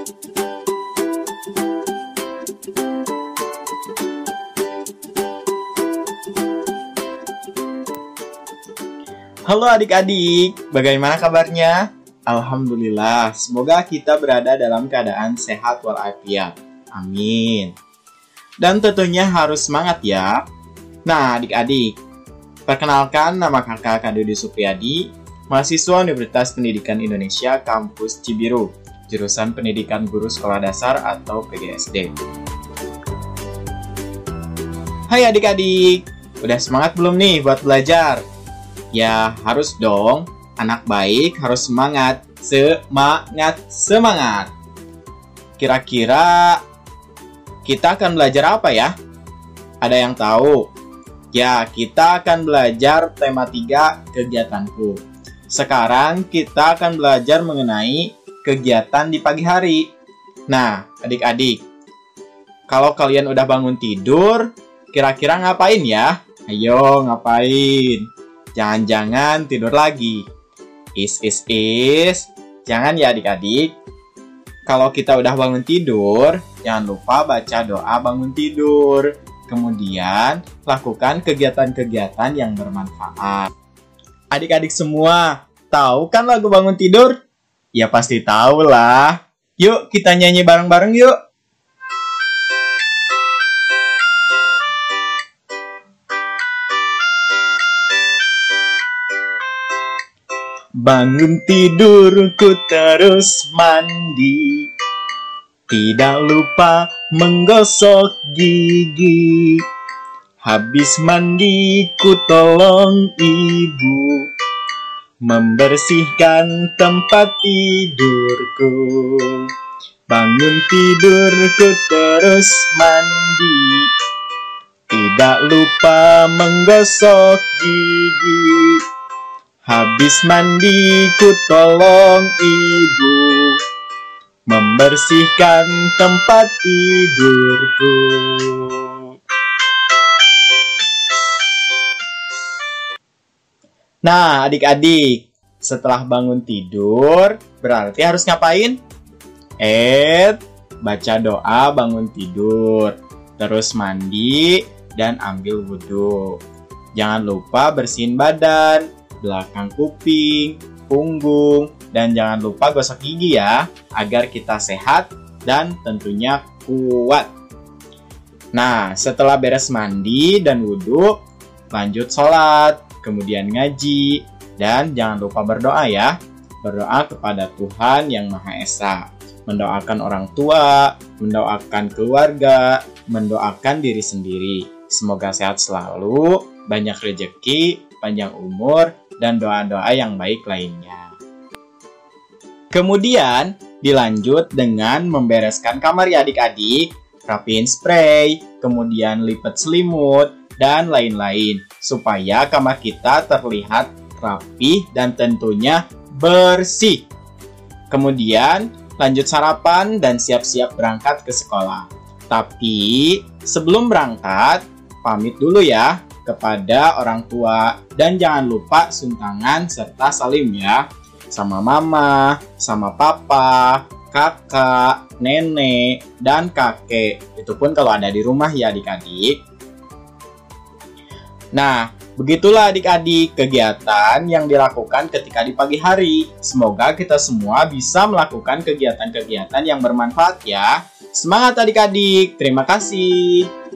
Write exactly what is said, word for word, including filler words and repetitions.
Halo adik-adik, bagaimana kabarnya? Alhamdulillah, semoga kita berada dalam keadaan sehat walafiat. Amin. Dan tentunya harus semangat ya. Nah adik-adik, perkenalkan nama kakak Kak Dudi Supriyadi, mahasiswa Universitas Pendidikan Indonesia Kampus Cibiru, jurusan Pendidikan Guru Sekolah Dasar atau P G S D. Hai adik-adik, udah semangat belum nih buat belajar? Ya harus dong, anak baik harus semangat, semangat, semangat. Kira-kira kita akan belajar apa ya? Ada yang tahu? Ya, kita akan belajar tema tiga kegiatanku. Sekarang kita akan belajar mengenai kegiatan di pagi hari. Nah, adik-adik, kalau kalian udah bangun tidur, kira-kira ngapain ya? Ayo, ngapain? Jangan-jangan tidur lagi. Is, is, is. Jangan ya adik-adik. Kalau kita udah bangun tidur, jangan lupa baca doa bangun tidur. Kemudian, lakukan kegiatan-kegiatan yang bermanfaat. Adik-adik semua, tahu kan lagu bangun tidur? Ya pasti tahu lah. Yuk, kita nyanyi bareng-bareng yuk. Bangun tidurku terus mandi, tidak lupa menggosok gigi. Habis mandi ku tolong ibu membersihkan tempat tidurku. Bangun tidurku terus mandi, tidak lupa menggosok gigi. Habis mandi ku tolong ibu membersihkan tempat tidurku. Nah adik-adik, setelah bangun tidur berarti harus ngapain? Eh, baca doa bangun tidur, terus mandi dan ambil wudhu. Jangan lupa bersihin badan, belakang kuping, punggung, dan jangan lupa gosok gigi ya, agar kita sehat dan tentunya kuat. Nah, setelah beres mandi dan wudhu, lanjut sholat, kemudian ngaji, dan jangan lupa berdoa ya. Berdoa kepada Tuhan Yang Maha Esa, mendoakan orang tua, mendoakan keluarga, mendoakan diri sendiri. Semoga sehat selalu, banyak rezeki, panjang umur, dan doa-doa yang baik lainnya. Kemudian, dilanjut dengan membereskan kamar ya adik-adik, rapiin spray, kemudian lipat selimut, dan lain-lain, supaya kamar kita terlihat rapi dan tentunya bersih. Kemudian, lanjut sarapan dan siap-siap berangkat ke sekolah. Tapi, sebelum berangkat, pamit dulu ya kepada orang tua, dan jangan lupa cium tangan serta salim ya sama mama, sama papa, kakak, nenek, dan kakek. Itu pun kalau ada di rumah ya adik-adik. Nah, begitulah adik-adik kegiatan yang dilakukan ketika di pagi hari. Semoga kita semua bisa melakukan kegiatan-kegiatan yang bermanfaat ya. Semangat adik-adik, terima kasih.